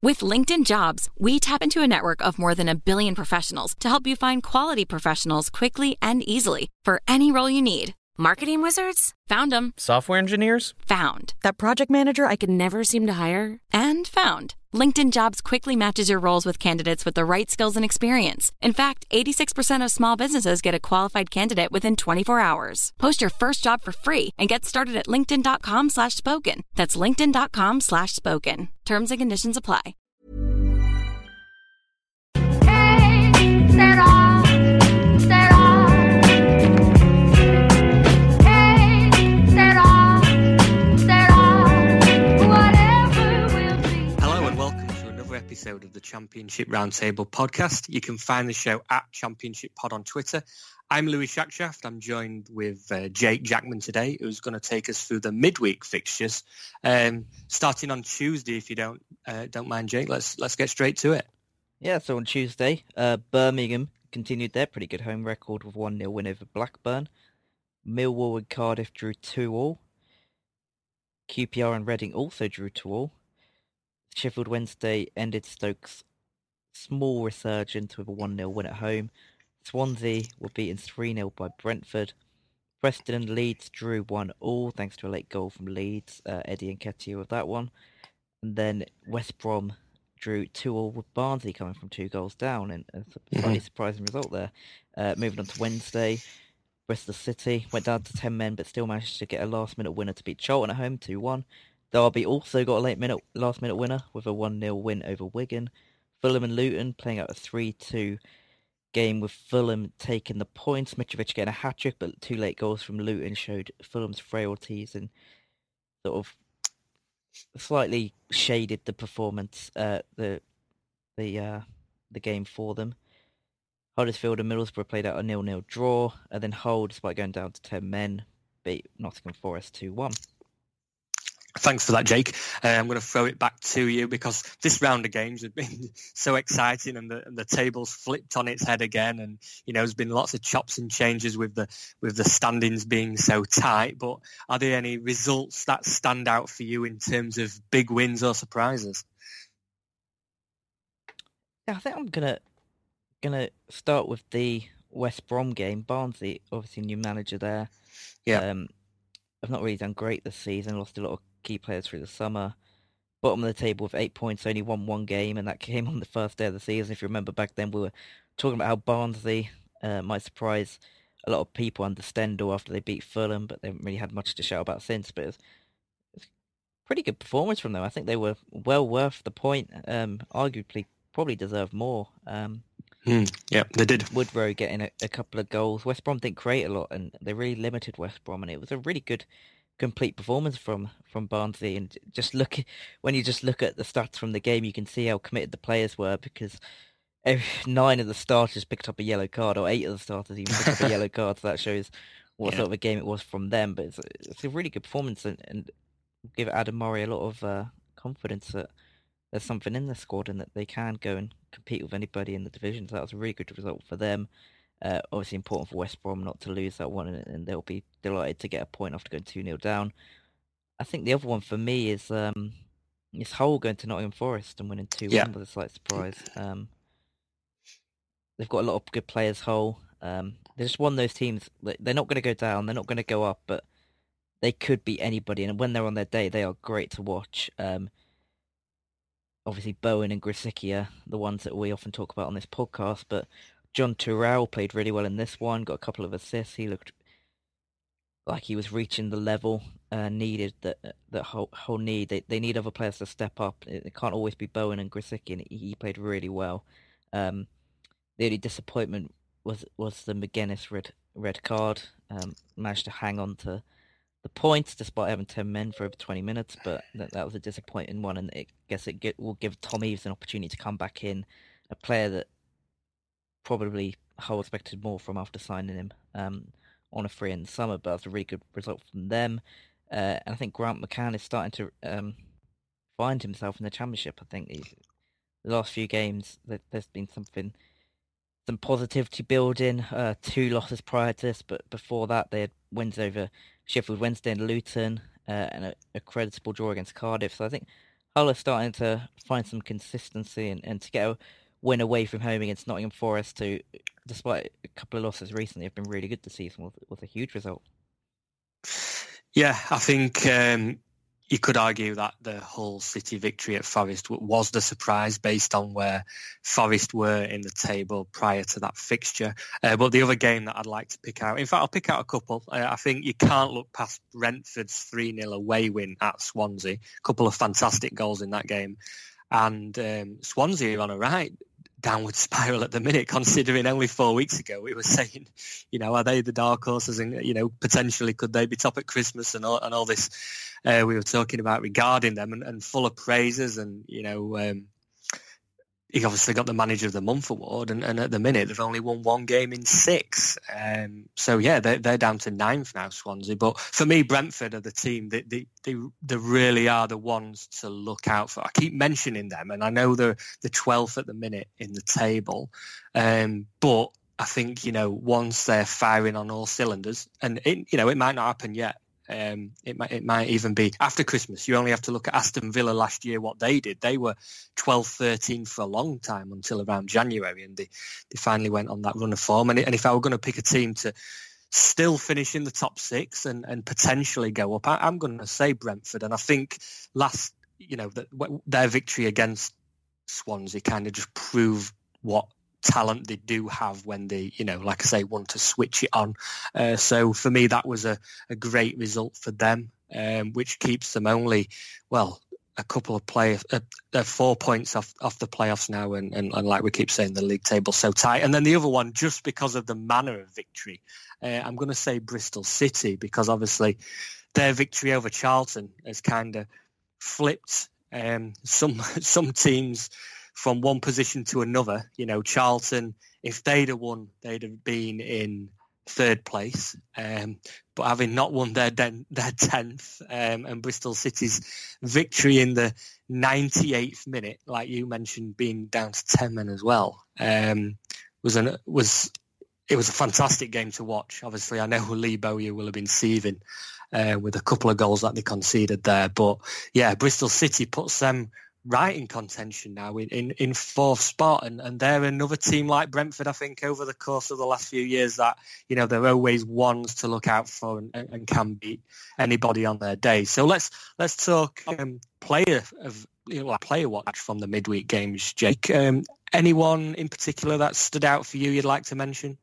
With LinkedIn Jobs, we tap into a network of more than 1 billion professionals to help you find quality professionals quickly and easily for any role you need. Marketing wizards? Found them. Software engineers? Found. That project manager I could never seem to hire? And found. LinkedIn Jobs quickly matches your roles with candidates with the right skills and experience. In fact, 86% of small businesses get a qualified candidate within 24 hours. Post your first job for free and get started at linkedin.com/spoken. That's linkedin.com/spoken. Terms and conditions apply. Episode of the Championship Roundtable podcast. You can find the show at Championship Pod on Twitter. I'm Louis Shackshaft. I'm joined with Jake Jackman today, who's going to take us through the midweek fixtures, starting on Tuesday. If you don't mind, Jake, let's get straight to it. Yeah, so on Tuesday, Birmingham continued their pretty good home record with 1-0 win over Blackburn. Millwall and Cardiff drew 2-2. QPR and Reading also drew 2-2. Sheffield Wednesday ended Stoke's small resurgence with a 1-0 win at home. Swansea were beaten 3-0 by Brentford. Preston and Leeds drew 1-1 thanks to a late goal from Leeds. Eddie Nketiah with that one. And then West Brom drew 2-2 with Barnsley coming from 2 goals down. And a slightly surprising result there. Moving on to Wednesday, Bristol City went down to 10 men but still managed to get a last-minute winner to beat Charlton at home 2-1. Derby also got a last-minute winner with a 1-0 win over Wigan. Fulham and Luton playing out a 3-2 game with Fulham taking the points. Mitrovic getting a hat-trick, but 2 late goals from Luton showed Fulham's frailties and sort of slightly shaded the performance, the game for them. Huddersfield and Middlesbrough played out a 0-0 draw, and then Hull, despite going down to 10 men, beat Nottingham Forest 2-1. Thanks for that, Jake. I'm going to throw it back to you because this round of games has been so exciting, and the table's flipped on its head again. And there's been lots of chops and changes with the standings being so tight. But are there any results that stand out for you in terms of big wins or surprises? Yeah, I think I'm gonna start with the West Brom game. Barnsley, obviously new manager there. Yeah, I've not really done great this season. Lost a lot of key players through the summer. Bottom of the table with 8 points, only won 1 game, and that came on the first day of the season. If you remember back then, we were talking about how Barnsley might surprise a lot of people under Stendhal after they beat Fulham, but they haven't really had much to shout about since. But it's a pretty good performance from them. I think they were well worth the point. Arguably, probably deserved more. Yeah, they did. Woodrow getting a couple of goals. West Brom didn't create a lot, and they really limited West Brom, and it was a really good complete performance from Barnsley. And when you just look at the stats from the game, you can see how committed the players were, because 9 of the starters picked up a yellow card, or 8 of the starters even picked up a yellow card. So that shows what sort of a game it was from them. But it's a really good performance, and give Adam Murray a lot of confidence that there's something in the squad and that they can go and compete with anybody in the division. So that was a really good result for them. Obviously important for West Brom not to lose that one, and they'll be delighted to get a point after going 2-0 down. I think the other one for me is Hull going to Nottingham Forest and winning 2-1 with a slight surprise. They've got a lot of good players, Hull. They're just one of those teams, they're not going to go down, they're not going to go up, but they could beat anybody, and when they're on their day, they are great to watch. Obviously Bowen and Grisicky are the ones that we often talk about on this podcast, but John Turrell played really well in this one, got a couple of assists. He looked like he was reaching the level needed that Hull need. They need other players to step up. It can't always be Bowen and Grisicky, and he played really well. The only disappointment was the McGuinness red card. Managed to hang on to the points despite having 10 men for over 20 minutes, but that was a disappointing one, and I guess it will give Tom Eaves an opportunity to come back in, a player that probably Hull expected more from after signing him on a free in the summer, but that's a really good result from them. And I think Grant McCann is starting to find himself in the Championship. I think the last few games there's been some positivity building. 2 losses prior to this, but before that they had wins over Sheffield Wednesday and Luton, and a creditable draw against Cardiff. So I think Hull are starting to find some consistency and to get a win away from home against Nottingham Forest, who, despite a couple of losses recently, have been really good this season, was a huge result. Yeah, I think you could argue that the Hull City victory at Forest was the surprise based on where Forest were in the table prior to that fixture. But the other game that I'd like to pick out, in fact, I'll pick out a couple. I think you can't look past Brentford's 3-0 away win at Swansea. A couple of fantastic goals in that game. And Swansea are on a right downward spiral at the minute, considering only 4 weeks ago we were saying, are they the dark horses and, potentially could they be top at Christmas and all this we were talking about regarding them and full of praises and, he obviously got the Manager of the Month award and at the minute they've only won one game in 6. So, yeah, they're down to 9th now, Swansea. But for me, Brentford are the team. They really are the ones to look out for. I keep mentioning them, and I know they're the 12th at the minute in the table. But I think, once they're firing on all cylinders, and, it might not happen yet. It might even be after Christmas. You only have to look at Aston Villa last year, what they did. They were 12th, 13th for a long time until around January, and they finally went on that run of form. And if I were going to pick a team to still finish in the top 6 and potentially go up, I'm going to say Brentford. And I think their victory against Swansea kind of just proved what talent they do have when they, like I say, want to switch it on. So for me, that was a great result for them, which keeps them only, a couple of players, 4 points off the playoffs now. And like we keep saying, the league table's so tight. And then the other one, just because of the manner of victory, I'm going to say Bristol City, because obviously their victory over Charlton has kind of flipped some teams from one position to another. Charlton, if they'd have won, they'd have been in 3rd place. But having not won their 10th, and Bristol City's victory in the 98th minute, like you mentioned, being down to 10 men as well, was a fantastic game to watch. Obviously, I know Lee Bowyer will have been seething with a couple of goals that they conceded there. But yeah, Bristol City puts them right in contention now in 4th spot, and they're another team like Brentford, I think, over the course of the last few years that they're always ones to look out for and can beat anybody on their day. So let's talk player watch from the midweek games, Jake. Anyone in particular that stood out for you you'd like to mention?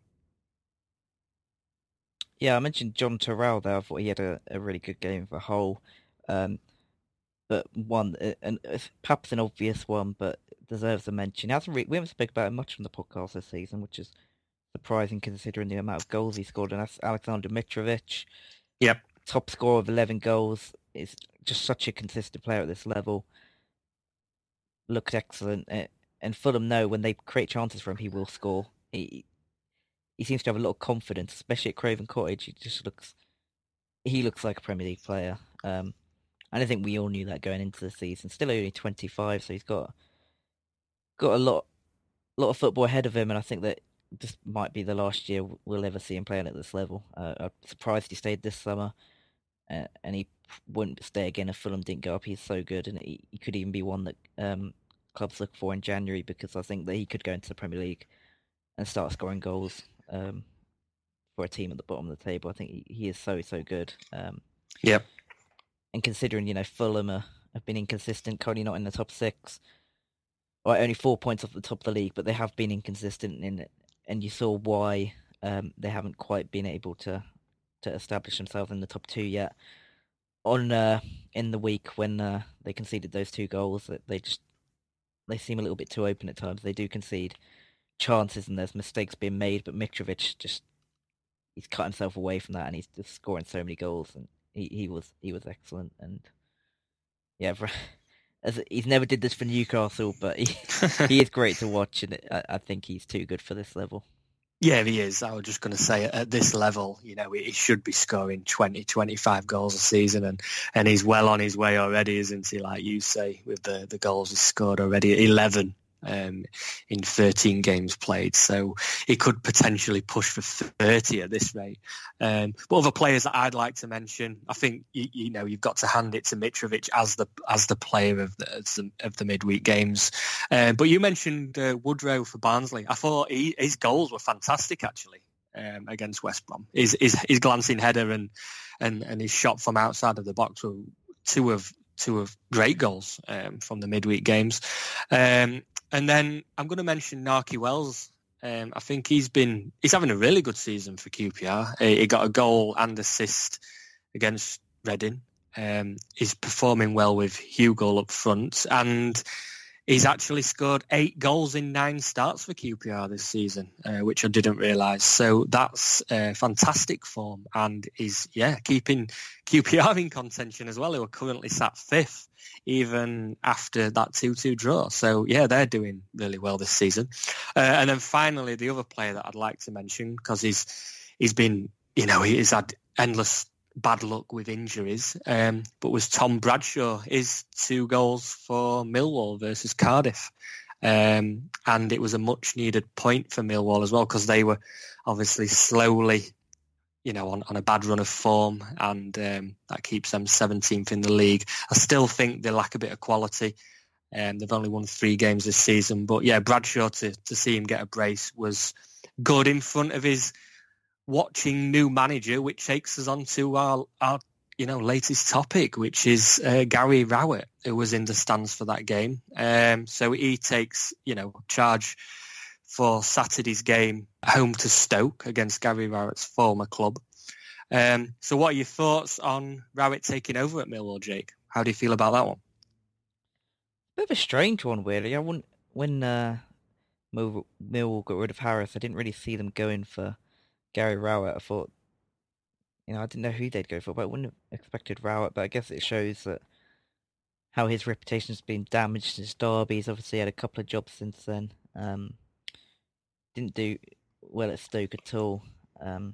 Yeah, I mentioned John Terrell there. I thought he had a really good game for Hull. But one, and perhaps an obvious one, but deserves a mention. We haven't spoken about it much on the podcast this season, which is surprising considering the amount of goals he scored. And that's Alexander Mitrovic. Yep. Top scorer of 11 goals. Is just such a consistent player at this level. Looked excellent. And Fulham know when they create chances for him, he will score. He seems to have a lot of confidence, especially at Craven Cottage. He looks like a Premier League player. And I think we all knew that going into the season. Still only 25, so he's got a lot of football ahead of him, and I think that this might be the last year we'll ever see him playing at this level. I'm surprised he stayed this summer, and he wouldn't stay again if Fulham didn't go up. He's so good, and he could even be one that clubs look for in January, because I think that he could go into the Premier League and start scoring goals for a team at the bottom of the table. I think he is so good. Yep. And considering, Fulham have been inconsistent, currently not in the top 6, or only 4 points off the top of the league, but they have been inconsistent in it, and you saw why they haven't quite been able to establish themselves in the top 2 yet. In the week when they conceded those 2 goals, they seem a little bit too open at times. They do concede chances, and there's mistakes being made, but Mitrovic he's cut himself away from that, and he's just scoring so many goals, and he was excellent. And yeah, he's never did this for Newcastle, but he is great to watch, and I think he's too good for this level. Yeah, he is. I was just going to say, at this level, he should be scoring 20, 25 goals a season, and he's well on his way already, isn't he? Like you say, with the goals he's scored already, 11 in 13 games played. So he could potentially push for 30 at this rate. But other players that I'd like to mention, I think you've got to hand it to Mitrovic as the player of the midweek games. But you mentioned Woodrow for Barnsley. I thought his goals were fantastic actually against West Brom. His glancing header and his shot from outside of the box were two of great goals from the midweek games. And then I'm going to mention Narky Wells. I think he's having a really good season for QPR. He got a goal and assist against Reading. He's performing well with Hugo up front, and he's actually scored 8 goals in 9 starts for QPR this season, which I didn't realise. So that's fantastic form, and is keeping QPR in contention as well, who are currently sat 5th, even after that 2-2 draw. So they're doing really well this season. And then finally, the other player that I'd like to mention, because he's had endless bad luck with injuries, but was Tom Bradshaw. His 2 goals for Millwall versus Cardiff, and it was a much needed point for Millwall as well, because they were obviously slowly on a bad run of form, and that keeps them 17th in the league. I still think they lack a bit of quality. They've only won 3 games this season, but Bradshaw, to see him get a brace was good in front of his watching new manager, which takes us on to our latest topic, which is Gary Rowett, who was in the stands for that game. So he takes charge for Saturday's game home to Stoke against Gary Rowett's former club. So what are your thoughts on Rowett taking over at Millwall, Jake? How do you feel about that one? Bit of a strange one, really. When Millwall got rid of Harris, I didn't really see them going for Gary Rowett. I thought, I didn't know who they'd go for, but I wouldn't have expected Rowett. But I guess it shows that how his reputation's been damaged since Derby. He's obviously had a couple of jobs since then. Didn't do well at Stoke at all. And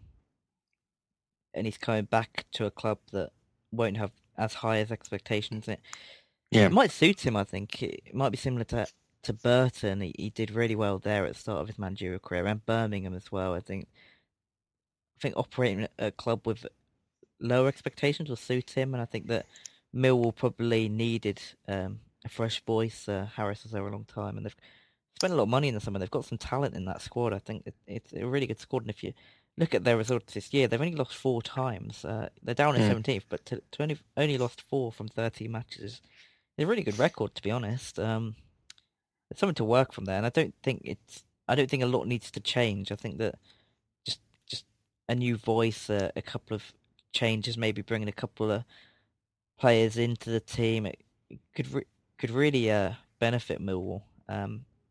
he's coming back to a club that won't have as high as expectations. It might suit him, I think. It might be similar to Burton. He did really well there at the start of his managerial career, and Birmingham as well. I think operating a club with lower expectations will suit him, and I think that Millwall probably needed a fresh voice. Harris was there a long time, and they've spent a lot of money in the summer. They've got some talent in that squad. I think it's a really good squad, and if you look at their results this year, they've only lost 4 times. They're down in 17th, but to only lost 4 from 13 matches is a really good record, to be honest. There's something to work from there, and I don't think a lot needs to change. I think that just a new voice, a couple of changes, maybe bringing a couple of players into the team, it could really benefit Millwall. I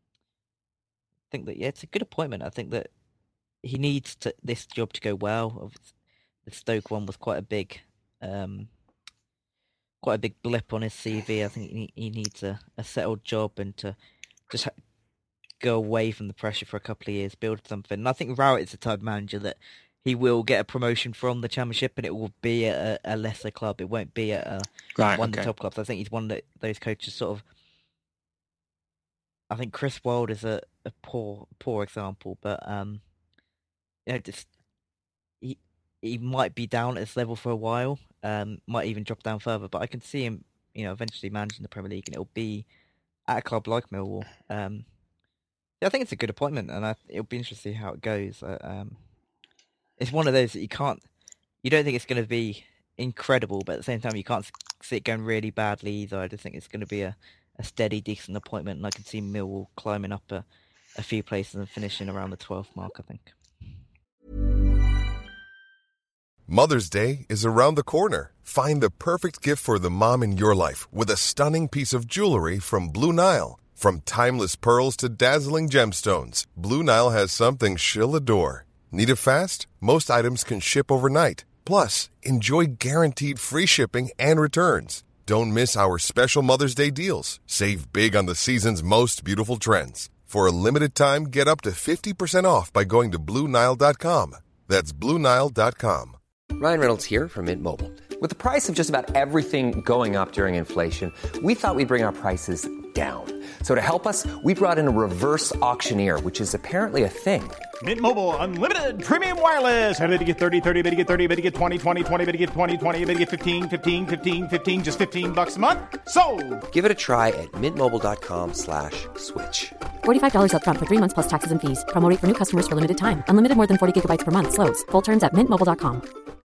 think that it's a good appointment. I think that he needs this job to go well. The Stoke one was quite a big blip on his CV. I think he needs a settled job and to just go away from the pressure for a couple of years, build something. And I think Rowett is the type of manager that he will get a promotion from the Championship, and it will be at a lesser club. It won't be at one of the top clubs. I think he's one of those coaches sort of. I think Chris Wilde is a poor example, but just he might be down at this level for a while. Might even drop down further, but I can see him, eventually managing the Premier League, and it'll be at a club like Millwall. I think it's a good appointment, and it'll be interesting to see how it goes. It's one of those that you don't think it's going to be incredible, but at the same time you can't see it going really badly either. I just think it's going to be a steady, decent appointment, and I can see Millwall climbing up a few places and finishing around the 12th mark, I think. Mother's Day is around the corner. Find the perfect gift for the mom in your life with a stunning piece of jewelry from Blue Nile. From timeless pearls to dazzling gemstones, Blue Nile has something she'll adore. Need it fast? Most items can ship overnight. Plus, enjoy guaranteed free shipping and returns. Don't miss our special Mother's Day deals. Save big on the season's most beautiful trends. For a limited time, get up to 50% off by going to BlueNile.com. That's BlueNile.com. Ryan Reynolds here from Mint Mobile. With the price of just about everything going up during inflation, we thought we'd bring our prices down. So to help us, we brought in a reverse auctioneer, which is apparently a thing. Mint Mobile Unlimited Premium Wireless. How to get 30, 30, bit to get 30, bit to get 20, 20, 20, bit to get 20, 20, bit to get 15, 15, 15, 15, just $15 a month? Sold! Give it a try at mintmobile.com/switch. $45 up front for 3 months plus taxes and fees. Promo rate for new customers for limited time. Unlimited more than 40 gigabytes per month. Slows full terms at mintmobile.com.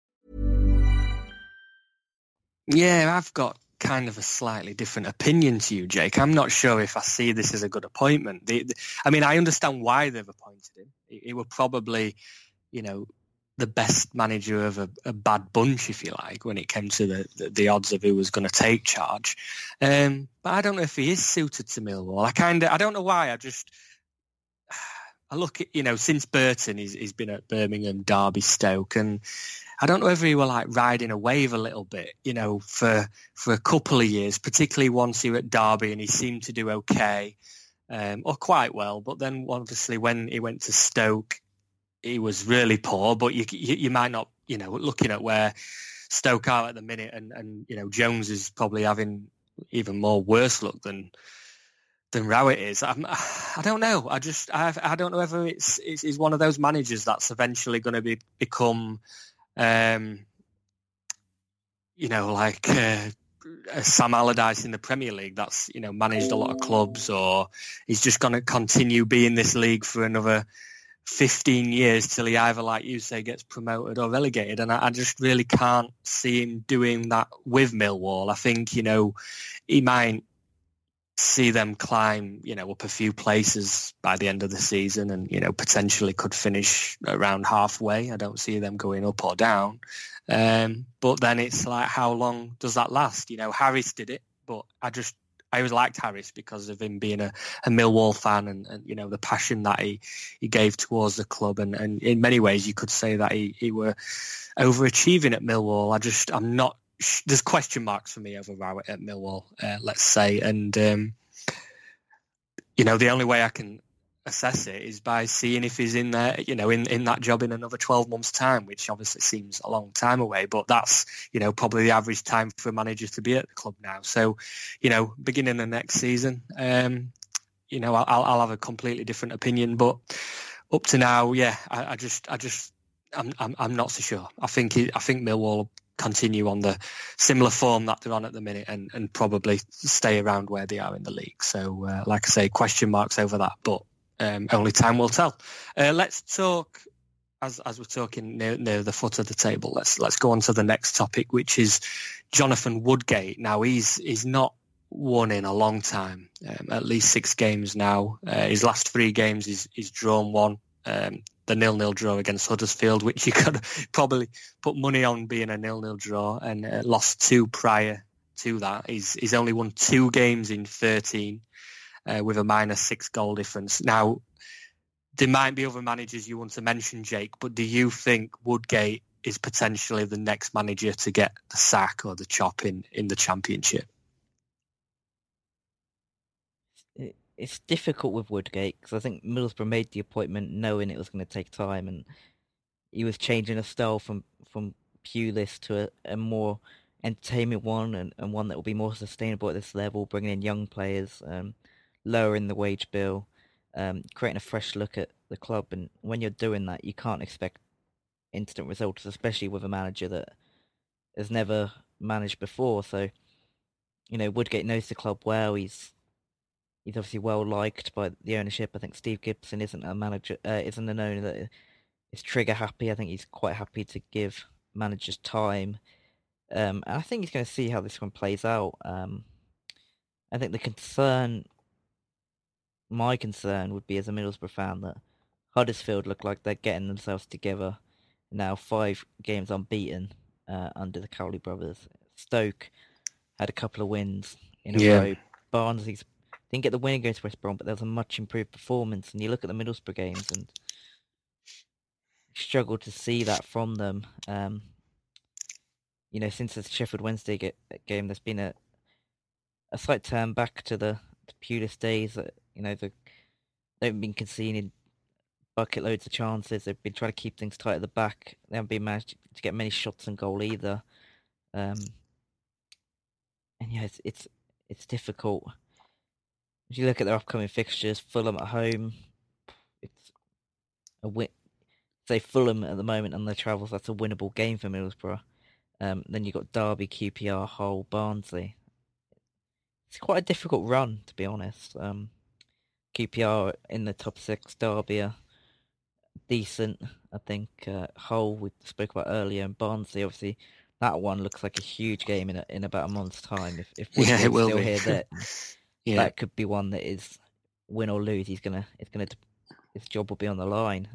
Yeah, I've got kind of a slightly different opinion to you, Jake. I'm not sure if I see this as a good appointment. I mean, I understand why they've appointed him. He was probably, the best manager of a bad bunch, if you like, when it came to the odds of who was going to take charge. But I don't know if he is suited to Millwall. I don't know why. I look at, since Burton, he's been at Birmingham, Derby, Stoke, and I don't know if he were like riding a wave a little bit, for a couple of years, particularly once he was at Derby and he seemed to do okay, or quite well. But then obviously when he went to Stoke, he was really poor. But you might not, looking at where Stoke are at the minute, and Jones is probably having even more worse luck than Rowett is. I don't know. I don't know whether it's one of those managers that's eventually going to become, like Sam Allardyce in the Premier League. That's managed a lot of clubs, or he's just going to continue being this league for another 15 years till he either, like you say, gets promoted or relegated. And I just really can't see him doing that with Millwall. I think he might see them climb, up a few places by the end of the season, and potentially could finish around halfway. I don't see them going up or down. But then it's like, how long does that last? Harris did it, but I always liked Harris because of him being a Millwall fan, and the passion that he gave towards the club, and in many ways you could say that he were overachieving at Millwall. I'm not. There's question marks for me over Rowett at Millwall, let's say, and the only way I can assess it is by seeing if he's in there, in that job in another 12 months' time, which obviously seems a long time away, but that's probably the average time for a manager to be at the club now. So, beginning of next season, I'll have a completely different opinion, but up to now, yeah, I'm not so sure. I think Millwall continue on the similar form that they're on at the minute, and probably stay around where they are in the league. So, like I say, question marks over that, but only time will tell. Let's talk, as we're talking near the foot of the table, let's go on to the next topic, which is Jonathan Woodgate. Now, he's not won in a long time, at least 6 games now. His last 3 games, he's drawn 1. The 0-0 draw against Huddersfield, which you could probably put money on being a 0-0 draw, and lost 2 prior to that. He's only won 2 games in 13 with a -6 goal difference. Now, there might be other managers you want to mention, Jake, but do you think Woodgate is potentially the next manager to get the sack or the chop in the Championship? It's difficult with Woodgate because I think Middlesbrough made the appointment knowing it was going to take time, and he was changing a style from Pulis to a more entertainment one, and one that will be more sustainable at this level, bringing in young players, lowering the wage bill, creating a fresh look at the club. And when you're doing that, you can't expect instant results, especially with a manager that has never managed before. So, Woodgate knows the club well. He's obviously well liked by the ownership. I think Steve Gibson isn't an owner that is trigger happy. I think he's quite happy to give managers time. And I think he's going to see how this one plays out. I think my concern would be, as a Middlesbrough fan, that Huddersfield look like they're getting themselves together now, 5 games unbeaten under the Cowley brothers. Stoke had a couple of wins in a row. Barnsley didn't get the win against West Brom, but there was a much improved performance. And you look at the Middlesbrough games and struggle to see that from them. Since the Sheffield Wednesday game, there's been a slight turn back to the Pulis days. They've been conceding bucket loads of chances. They've been trying to keep things tight at the back. They haven't been managed to get many shots on goal either. And yeah, it's difficult. If you look at their upcoming fixtures, Fulham at home, it's a win. Say Fulham at the moment on their travels, that's a winnable game for Middlesbrough. Then you've got Derby, QPR, Hull, Barnsley. It's quite a difficult run, to be honest. QPR in the top 6, Derby are decent. I think Hull we spoke about earlier, and Barnsley, obviously, that one looks like a huge game in about a month's time. If yeah, it will still be. Here, that Yeah. that could be one that is win or lose. His job will be on the line.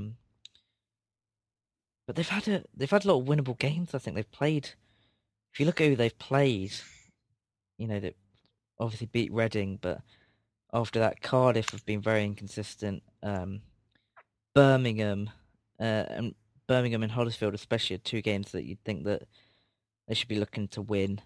But they've had a lot of winnable games. I think they've played. If you look at who they've played, they obviously beat Reading, but after that, Cardiff have been very inconsistent. Birmingham and Huddersfield especially are 2 games that you'd think that they should be looking to win.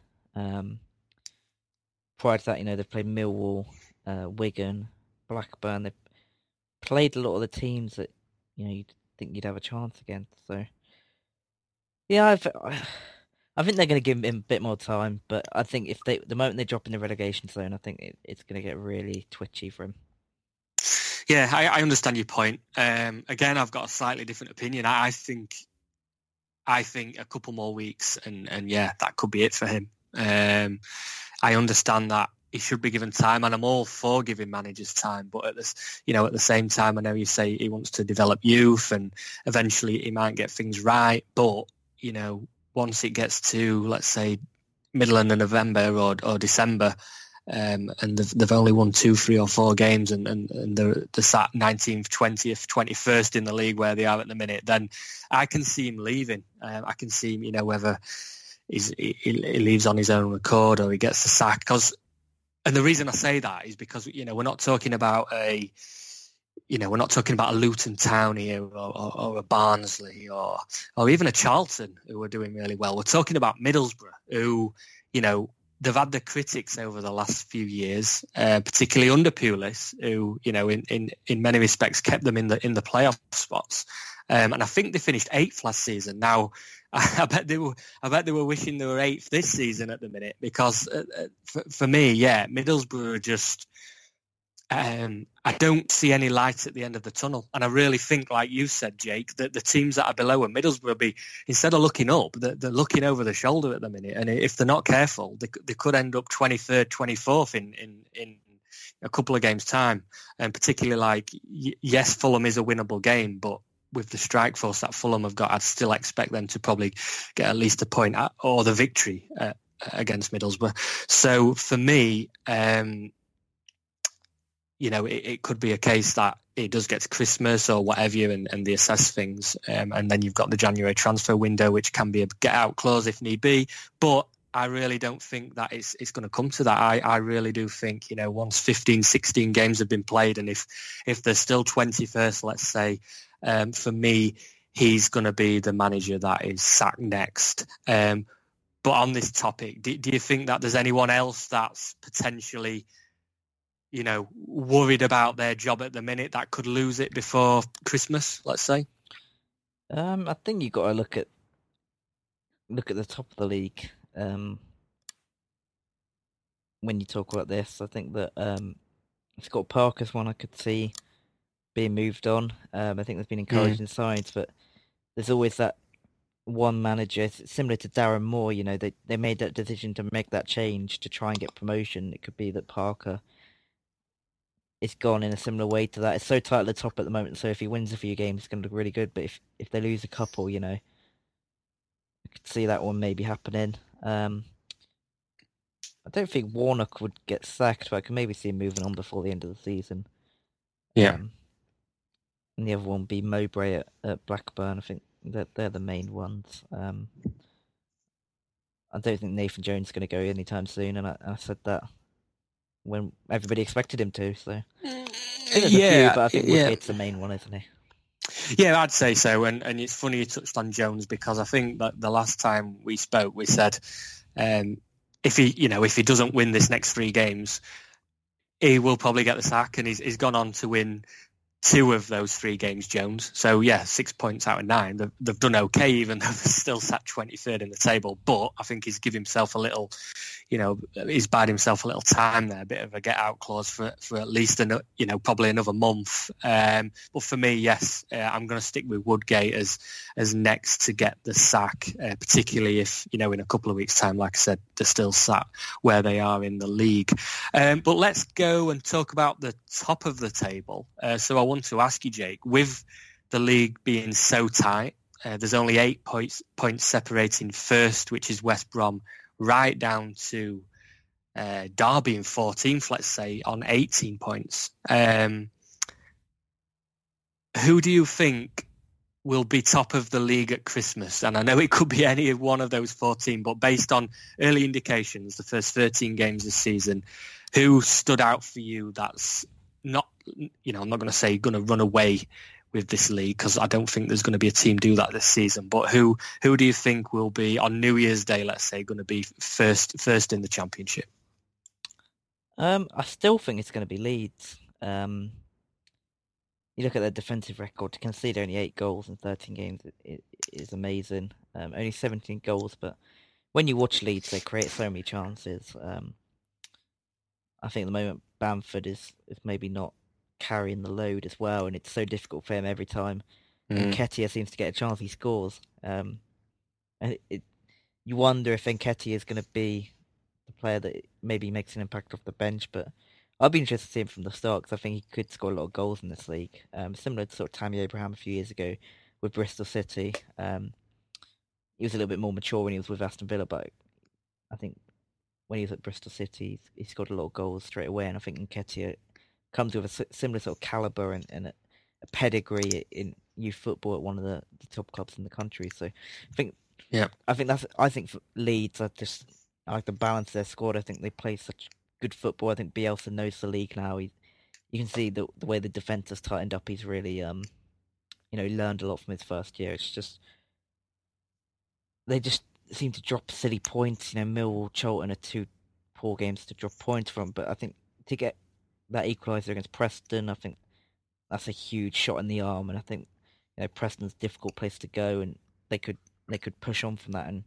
Prior to that, they've played Millwall, Wigan, Blackburn. They've played a lot of the teams that you'd think you'd have a chance against. So, yeah, I think they're going to give him a bit more time. But I think the moment they drop in the relegation zone, I think it's going to get really twitchy for him. Yeah, I understand your point. Again, I've got a slightly different opinion. I think a couple more weeks, and yeah, that could be it for him. I understand that he should be given time, and I'm all for giving managers time. But at the same time, I know you say he wants to develop youth, and eventually he might get things right. But once it gets to, let's say, middle of November or December, and they've only won 2, 3 or 4 games, and they're sat 19th, 20th, 21st in the league where they are at the minute, then I can see him leaving. I can see him, whether he leaves on his own accord or he gets the sack. And the reason I say that is because we're not talking about a Luton Town here or a Barnsley or even a Charlton who are doing really well. We're talking about Middlesbrough who, they've had the critics over the last few years, particularly under Pulis, who, in many respects kept them in the playoff spots. And I think they finished 8th last season. Now, I bet they were wishing they were 8th this season at the minute, because for me, yeah, Middlesbrough are just. I don't see any light at the end of the tunnel, and I really think, like you said, Jake, that the teams that are below and Middlesbrough will be, instead of looking up, they're looking over the shoulder at the minute, and if they're not careful, they could end up 23rd, 24th in a couple of games' time. And particularly, yes, Fulham is a winnable game, but with the strike force that Fulham have got, I'd still expect them to probably get at least a point or the victory against Middlesbrough. So for me, it could be a case that it does get to Christmas or whatever, and they assess things. And then you've got the January transfer window, which can be a get-out clause if need be. But I really don't think that it's going to come to that. I really do think, once 15, 16 games have been played, and if there's still 21st, let's say, for me, he's going to be the manager that is sacked next. But on this topic, do you think that there's anyone else that's potentially worried about their job at the minute that could lose it before Christmas, let's say? I think you've got to look at the top of the league when you talk about this. I think that Scott Parker's one I could see being moved on. I think there's been encouraging signs, but there's always that one manager. It's similar to Darren Moore. They made that decision to make that change to try and get promotion. It could be that Parker it's gone in a similar way to that. It's so tight at the top at the moment, so if he wins a few games, it's going to look really good. But if they lose a couple, I could see that one maybe happening. I don't think Warnock would get sacked, but I can maybe see him moving on before the end of the season. Yeah. And the other one would be Mowbray at Blackburn. I think that they're the main ones. I don't think Nathan Jones is going to go anytime soon, and I said that when everybody expected him to. So there's a few, but I think Woodgate's the main one, isn't he? Yeah, I'd say so. And it's funny you touched on Jones, because I think that the last time we spoke, we said if he doesn't win this next 3 games, he will probably get the sack, and he's gone on to win 2 of those 3 games, Jones. So, 6 points out of 9. They've done okay, even though they're still sat 23rd in the table. But I think he's given himself a little, he's buying himself a little time there, a bit of a get-out clause for at least, probably another month. But for me, yes, I'm going to stick with Woodgate as next to get the sack, particularly if, in a couple of weeks' time, like I said, they're still sat where they are in the league. But let's go and talk about the top of the table. So I want to ask you, Jake, with the league being so tight, there's only 8 points separating first, which is West Brom, right down to Derby in 14th, let's say, on 18 points. Who do you think will be top of the league at Christmas? And I know it could be any one of those 14, but based on early indications, the first 13 games this season, who stood out for you that's not, I'm not going to say going to run away with this league, because I don't think there's going to be a team do that this season, but who do you think will be on New Year's Day, let's say, going to be first in the Championship? I still think it's going to be Leeds. You look at their defensive record, to concede only 8 goals in 13 games it is amazing. Only 17 goals, but when you watch Leeds, they create so many chances. I think at the moment Bamford is maybe not carrying the load as well, and it's so difficult for him every time. Nketiah seems to get a chance, he scores. And you wonder if Nketiah is going to be the player that maybe makes an impact off the bench, but I'd be interested to see him from the start, because I think he could score a lot of goals in this league. Similar to sort of Tammy Abraham a few years ago with Bristol City. He was a little bit more mature when he was with Aston Villa, but I think when he was at Bristol City, he scored a lot of goals straight away, and I think Nketiah comes with a similar sort of calibre and a pedigree in youth football at one of the top clubs in the country. So I think for Leeds, I like the balance of their squad. I think they play such good football. I think Bielsa knows the league now. You can see the way the defence has tightened up. He's really learned a lot from his first year. It's just they just seem to drop silly points. Millwall, Charlton are 2 poor games to drop points from, but I think to get that equaliser against Preston, I think that's a huge shot in the arm, and I think Preston's a difficult place to go, and they could push on from that and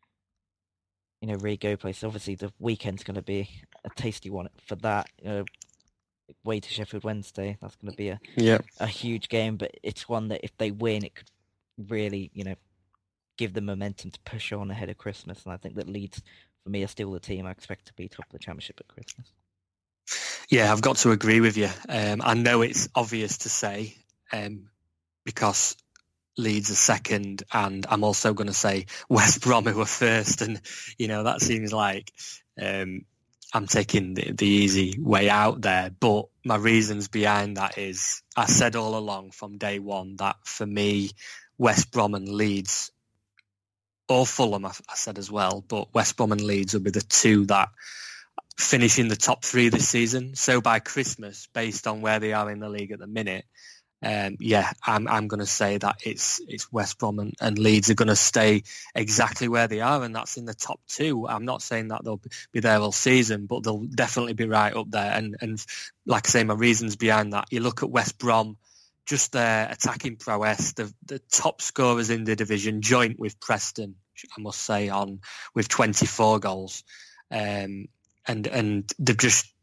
really go place. Obviously, the weekend's going to be a tasty one for that. Way to Sheffield Wednesday, that's going to be a huge game, but it's one that if they win, it could really give them momentum to push on ahead of Christmas. And I think that Leeds, for me, are still the team I expect to be top of the Championship at Christmas. Yeah, I've got to agree with you. I know it's obvious to say because Leeds are second, and I'm also going to say West Brom who are first, and that seems like I'm taking the easy way out there. But my reasons behind that is, I said all along from day one that for me, West Brom and Leeds, or Fulham I said as well, but West Brom and Leeds will be the 2 that finish in the top 3 this season. So by Christmas, based on where they are in the league at the minute, I'm going to say that it's West Brom and Leeds are going to stay exactly where they are, and that's in the top 2. I'm not saying that they'll be there all season, but they'll definitely be right up there. And like I say, my reasons behind that, you look at West Brom, just their attacking prowess, the top scorers in the division, joint with Preston, I must say, with 24 goals. And they've just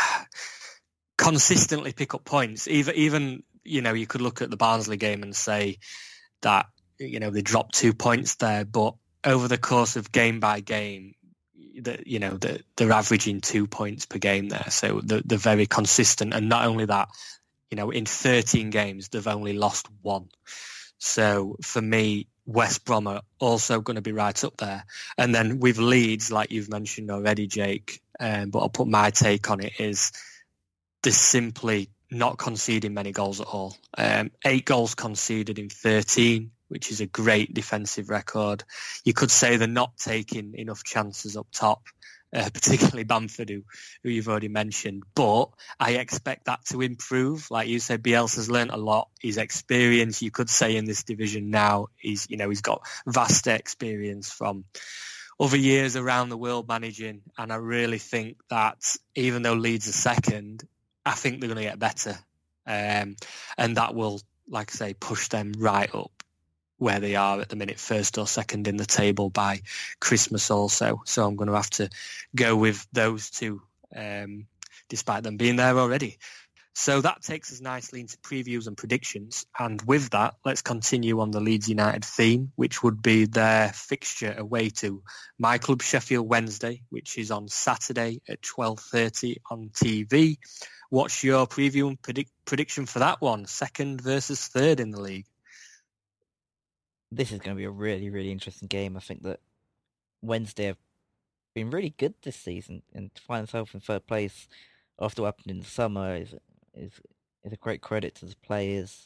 consistently pick up points. Even you could look at the Barnsley game and say that they dropped 2 points there, but over the course of game by game, they're averaging 2 points per game there. So they're very consistent, and not only that, in 13 games they've only lost 1. So for me, West Brom are also going to be right up there. And then with Leeds, like you've mentioned already, Jake, but I'll put my take on it, is they're simply not conceding many goals at all. 8 goals conceded in 13, which is a great defensive record. You could say they're not taking enough chances up top, particularly Bamford, who you've already mentioned. But I expect that to improve. Like you said, Bielsa's learnt a lot. His experience, you could say, in this division now, he's got vast experience from other years around the world managing. And I really think that even though Leeds are second, I think they're going to get better. and that will, like I say, push them right up where they are at the minute, first or second in the table by Christmas also. So I'm going to have to go with those two, despite them being there already. So that takes us nicely into previews and predictions. And with that, let's continue on the Leeds United theme, which would be their fixture away to my club, Sheffield Wednesday, which is on Saturday at 12:30 on TV. What's your preview and prediction for that one? Second versus third in the league. This is going to be a really, really interesting game. I think that Wednesday have been really good this season, and to find themselves in third place after what happened in the summer is a great credit to the players,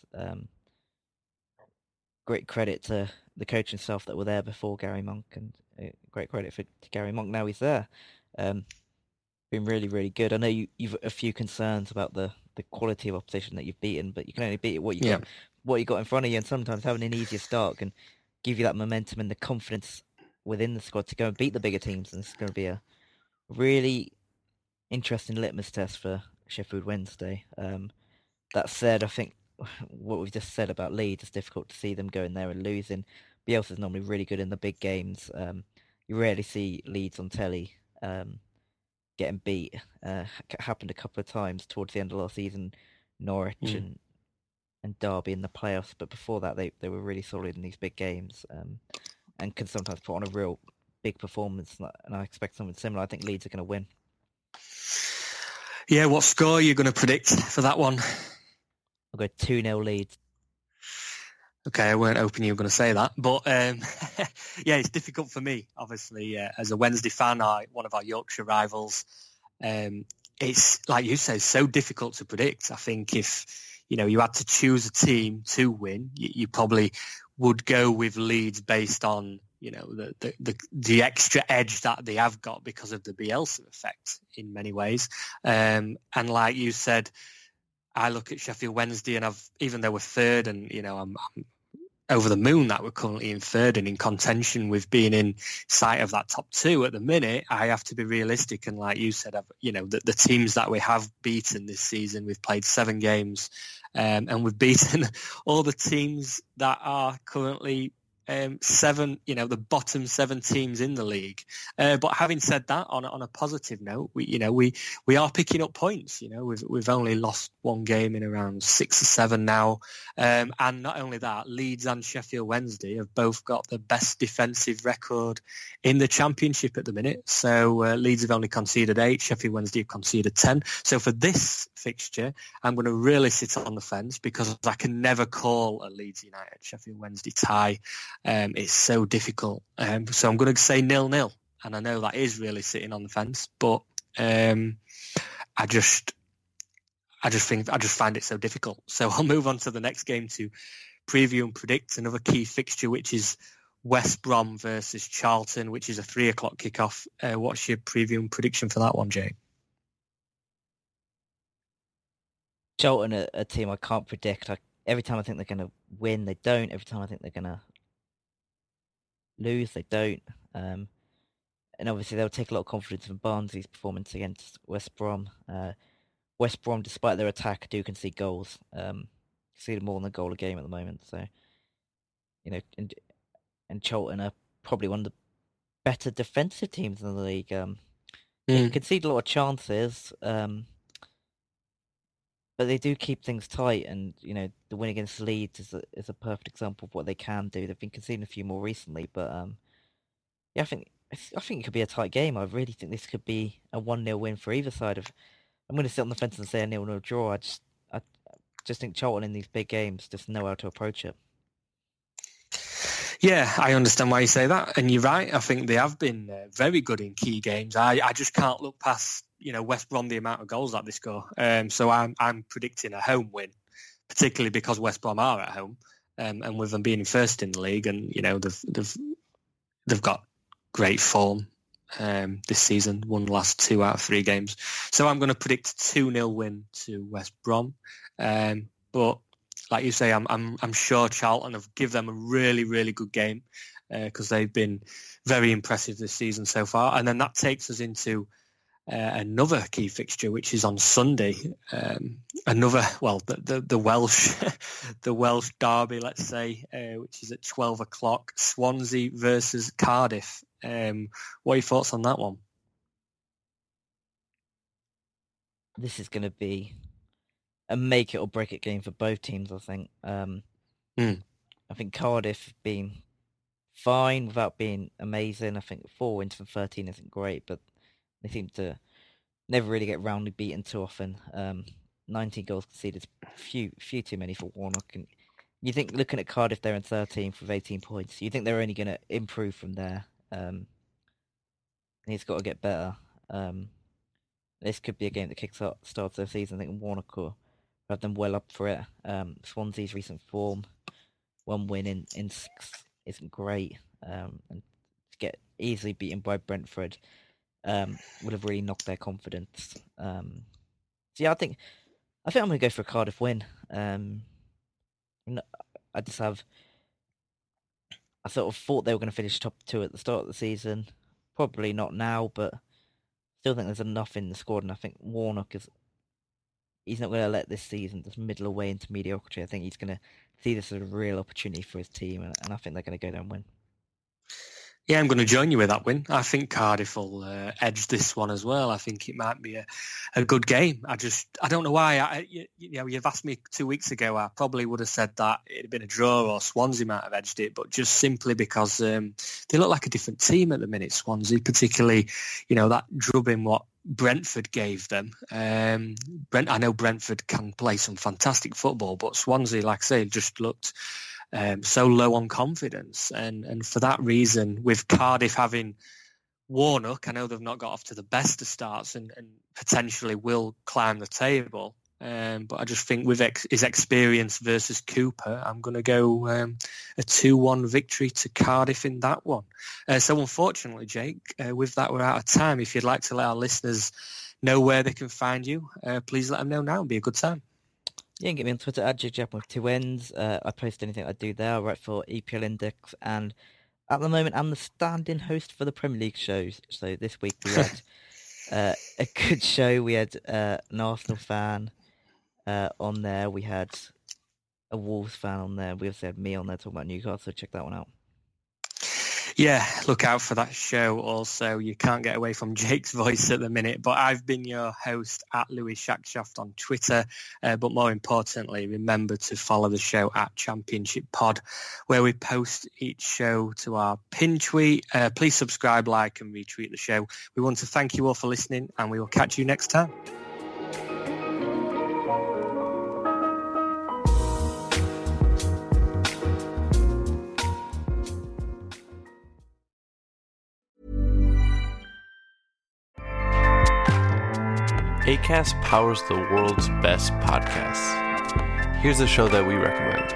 great credit to the coaching staff that were there before Gary Monk, and great credit to Gary Monk now he's there. Been really, really good. I know you've a few concerns about the quality of opposition that you've beaten, but you can only beat what you got in front of you, and sometimes having an easier start can give you that momentum and the confidence within the squad to go and beat the bigger teams, and it's going to be a really interesting litmus test for Sheffield Wednesday. That said, I think what we've just said about Leeds, it's difficult to see them going there and losing. Bielsa's normally really good in the big games. You rarely see Leeds on telly getting beat. Happened a couple of times towards the end of last season, Norwich and Derby in the playoffs, but before that they were really solid in these big games, and can sometimes put on a real big performance, and I expect something similar. I think Leeds are going to win. Yeah, what score are you going to predict for that one? I'll go 2-0 Leeds. Okay, I weren't hoping you were going to say that, but yeah, it's difficult for me, obviously, as a Wednesday fan, one of our Yorkshire rivals. It's, like you say, so difficult to predict. I think if you had to choose a team to win, you probably would go with Leeds based on the extra edge that they have got because of the Bielsa effect in many ways. And like you said, I look at Sheffield Wednesday, and even though we're third, and I'm over the moon that we're currently in third and in contention with being in sight of that top two at the minute, I have to be realistic. And like you said, the teams that we have beaten this season, we've played 7 games, and we've beaten all the teams that are currently 7, the bottom 7 teams in the league. But having said that, on a positive note, we are picking up points. We've only lost 1 game in around 6 or 7 now, and not only that, Leeds and Sheffield Wednesday have both got the best defensive record in the Championship at the minute. So Leeds have only conceded 8, Sheffield Wednesday have conceded 10. So for this fixture, I'm going to really sit on the fence, because I can never call a Leeds United Sheffield Wednesday tie. It's so difficult. So I'm going to say 0-0, and I know that is really sitting on the fence, but I just find it so difficult. So I'll move on to the next game to preview and predict another key fixture, which is West Brom versus Charlton, which is a 3:00 kickoff. What's your preview and prediction for that one, Jay? Charlton, a team I can't predict. Every time I think they're going to win, they don't. Every time I think they're going to lose, they don't. And obviously they'll take a lot of confidence from Barnsley's performance against West Brom. West Brom, despite their attack, do concede goals. Conceded more than a goal a game at the moment. So, and Charlton are probably one of the better defensive teams in the league. They concede a lot of chances, but they do keep things tight. And the win against Leeds is a perfect example of what they can do. They've been conceding a few more recently, but I think it could be a tight game. I really think this could be a 1-0 win for either side. I'm going to sit on the fence and say a 0-0 draw. I just think Charlton in these big games just know how to approach it. Yeah, I understand why you say that, and you're right. I think they have been very good in key games. I just can't look past West Brom, the amount of goals that they score. So I'm predicting a home win, particularly because West Brom are at home, and with them being first in the league, and they've got great form this season. Won the last 2 out of 3 games. So I'm going to predict 2-0 win to West Brom. But like you say, I'm sure Charlton have give them a really, really good game, because they've been very impressive this season so far. And then that takes us into another key fixture, which is on Sunday. The Welsh, the Welsh derby, let's say, which is at 12 o'clock. Swansea versus Cardiff. What are your thoughts on that one? This is going to be a make it or break it game for both teams, I think. I think Cardiff have been fine without being amazing. I think 4 wins from 13 isn't great, but they seem to never really get roundly beaten too often. 19 goals conceded is few too many for Warnock. And you think, looking at Cardiff, they're in 13th with 18 points. You think they're only going to improve from there. He's got to get better. This could be a game that starts their season. I think Warnock will have them well up for it. Swansea's recent form, 1 win in 6 isn't great. And to get easily beaten by Brentford would have really knocked their confidence. So yeah, I think I'm going to go for a Cardiff win. I sort of thought they were going to finish top 2 at the start of the season. Probably not now, but still think there's enough in the squad, and I think Warnock he's not going to let this season just middle away into mediocrity. I think he's going to see this as a real opportunity for his team, and I think they're going to go down and win. Yeah, I'm going to join you with that win. I think Cardiff will edge this one as well. I think it might be a good game. I don't know why. You've asked me 2 weeks ago. I probably would have said that it had been a draw or Swansea might have edged it, but just simply because they look like a different team at the minute, Swansea, particularly, that drubbing what Brentford gave them. I know Brentford can play some fantastic football, but Swansea, like I say, just looked so low on confidence, and for that reason, with Cardiff having Warnock, I know they've not got off to the best of starts and potentially will climb the table, but I just think with his experience versus Cooper, I'm going to go a 2-1 victory to Cardiff in that one. So unfortunately, Jake, with that we're out of time. If you'd like to let our listeners know where they can find you, please let them know now. It'll be a good time. You can get me on Twitter at JigJap with 2 N's. I post anything I do there. I write for EPL Index, and at the moment I'm the stand-in host for the Premier League shows. So this week we had a good show. We had an Arsenal fan on there. We had a Wolves fan on there. We also had me on there talking about Newcastle, so check that one out. Yeah, look out for that show also. You can't get away from Jake's voice at the minute, but I've been your host at Louis Shackshaft on Twitter. But more importantly, remember to follow the show at Championship Pod, where we post each show to our pin tweet. Please subscribe, like, and retweet the show. We want to thank you all for listening, and we will catch you next time. Acast powers the world's best podcasts. Here's a show that we recommend.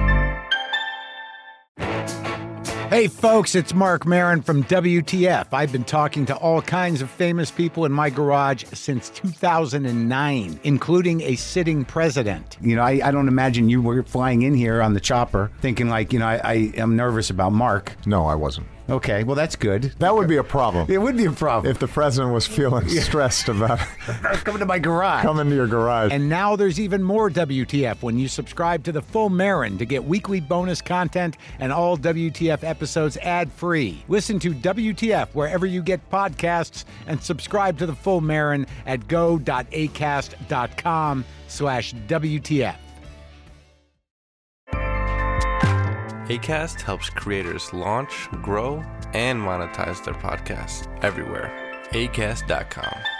Hey folks, it's Mark Maron from WTF. I've been talking to all kinds of famous people in my garage since 2009, including a sitting president. I don't imagine you were flying in here on the chopper thinking I am nervous about Mark. No, I wasn't. Okay, well, that's good. That would be a problem. It would be a problem. If the president was feeling stressed about coming to my garage. Coming to your garage. And now there's even more WTF when you subscribe to the Full Marin to get weekly bonus content and all WTF episodes ad-free. Listen to WTF wherever you get podcasts and subscribe to the Full Marin at go.acast.com/WTF. Acast helps creators launch, grow, and monetize their podcasts everywhere. Acast.com.